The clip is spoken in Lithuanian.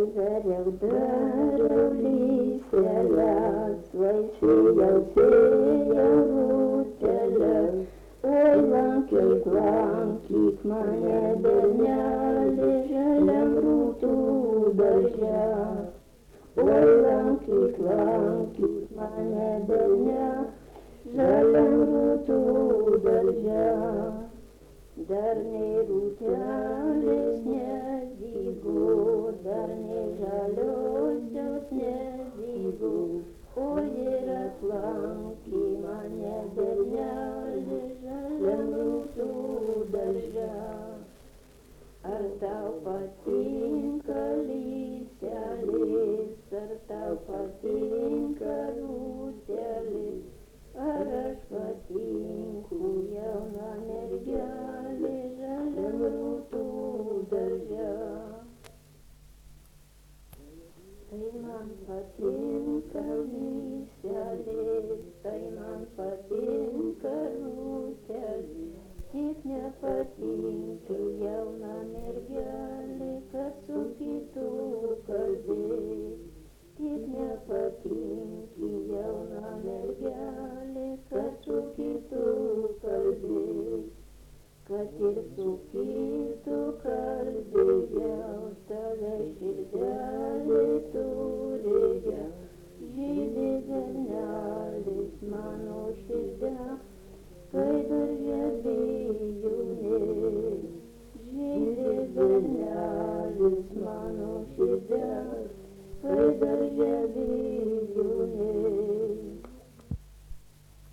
ežerėk dariau lyseles, vaisiai sėja rūteles. Oi, lankyk, lankyk mane, berneli, žaliam rūtų darže. Oi, lankyk, lankyk mane, berneli, žaliam rūtų darže. Dar nei rūtelės nedygo, dar nei žaliosios nedygo. Oi, ir aplanky mane, berneli, žaliam rūtų darže. Ar tau patinka lyselis, ar tau patinka rūtelis, ar aš patinku jauna mergelė žaliam rūtų darže. Tai man patinka lyselis, tai man patinka rūtelis, tik nepatinka jauna mergelė.